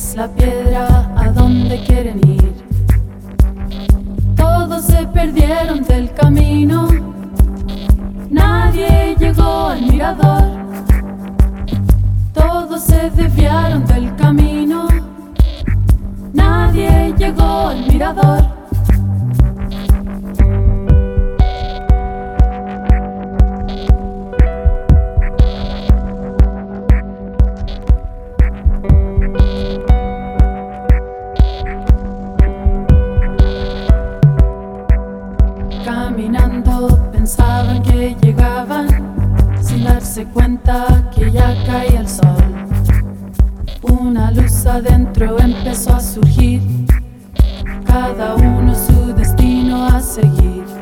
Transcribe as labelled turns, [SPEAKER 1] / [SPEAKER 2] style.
[SPEAKER 1] es la piedra? ¿A dónde quieren ir? Todos se perdieron del camino, nadie llegó al mirador. Todos se desviaron del camino, nadie llegó al mirador. Caminando pensaban que llegaban, sin darse cuenta que ya caía el sol. Una luz adentro empezó a surgir, cada uno su destino a seguir.